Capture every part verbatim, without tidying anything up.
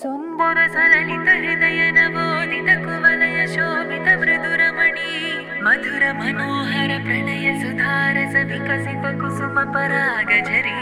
సుందర సలలిత హృదయ నవోదిత కువలయ శోభిత మృదురమణి మధుర మనోహర ప్రణయ సుధారస వికసిత కుసుమ పరాగజరీ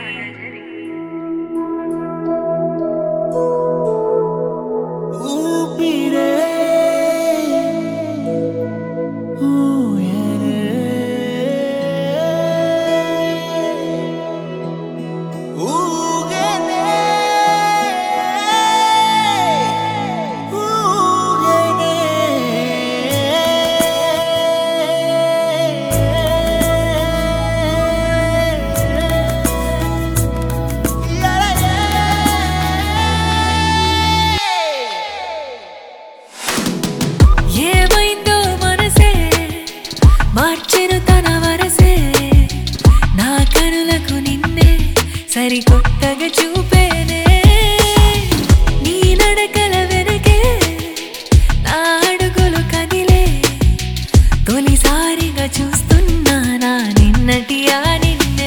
మార్చెను తన వరసే నా కనులకు నిన్నే సరికొత్తగా చూపేనే నీ నడకల వెనకే నా అడుగులు కదిలే తొలిసారిగా చూస్తున్నా నా నిన్నటి ఆ నిన్నే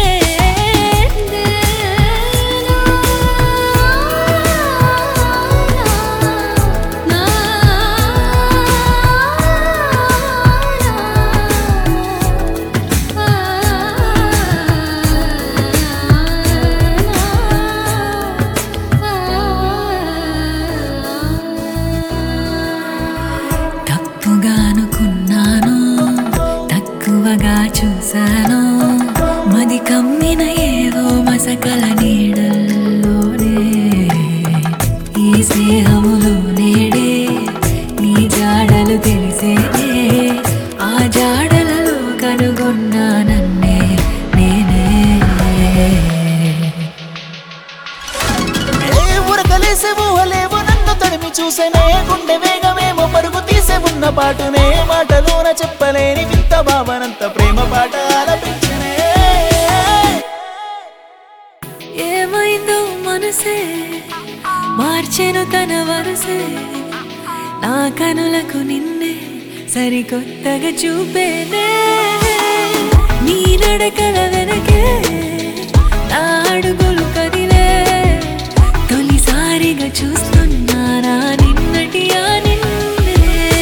చూసాను మది కమ్మిన ఏవో మసకల నీడల్లోనే ఈ స్నేహములో నేడే నీ జాడలు తెలిసేనే ఆ జాడలలో కనుగొన్నా నన్నే నేనే ఉరకలేసే ఊహలేవో నన్ను తడిమి చూసేనే గుండె వేగమేమో పరుగు తీసే ఉన్న పాటునే మాటలోన చెప్పలేని వింత భావనంత ప్రేమ పాట ఆలపించనే ఏమైందో మనసే మార్చెను తన వరసే నా కనులకు నిన్నే సరికొత్తగా చూపేనే నీ నడకల వెనకే నా అడుగులు కదిలే తొలిసారిగా చూస్తున్నా నా నిన్నటి ఆ నిన్నే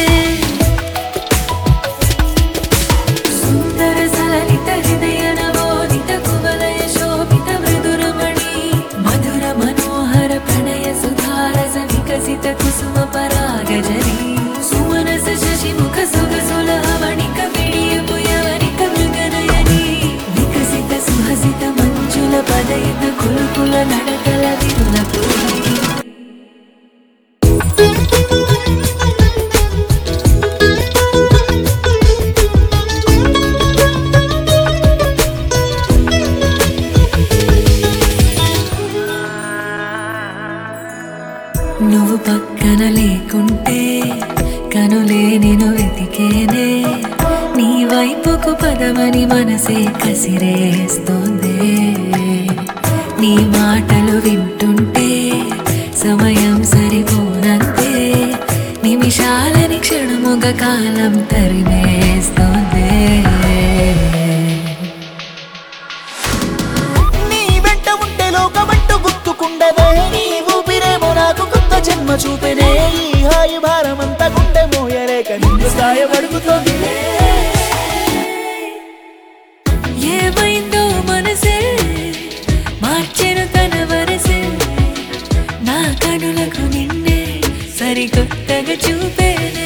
సుందర సలలిత హృదయ నవోదిత కువలయ శోభిత మృదురమణి మధుర మనోహర ప్రణయ సుధారస వికసిత కుసుమ పరాగజరీ సుమనస శశిముఖ సొగసుల అవనిక విడియపు యవనిక మృగనయని వికసిత సుహసిత మంజుల పదయుత కులుకుల నడకల విరుల పూరి నువ్వు పక్కన లేకుంటే కనులే నేను వెతికేనే నీ వైపుకు పదమని మనసే కసిరేస్తోందే నీ మాటలు వింటుంటే సమయం సరిపోనంతే నిమిషాలని క్షణముగ కాలం తరిమేస్తోందే నీ వెంట ఉంటే లోకమంటూ గుర్తుకుండదే నీ ఊపిరేమో నాకు కొత్త జన్మ చూపెనే ఈ హాయి భారమంతా గుండె మోయలేక నిన్ను సాయపడుకుతోంది ఏమైందో మనసే మార్చెను తన వరసే నా కనులకు నిన్నే సరికొత్తగా చూపేనే